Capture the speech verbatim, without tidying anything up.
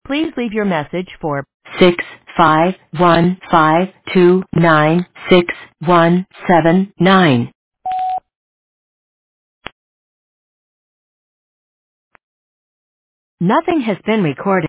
Please leave your message for six five one five two nine six one seven nine. Nothing has been recorded.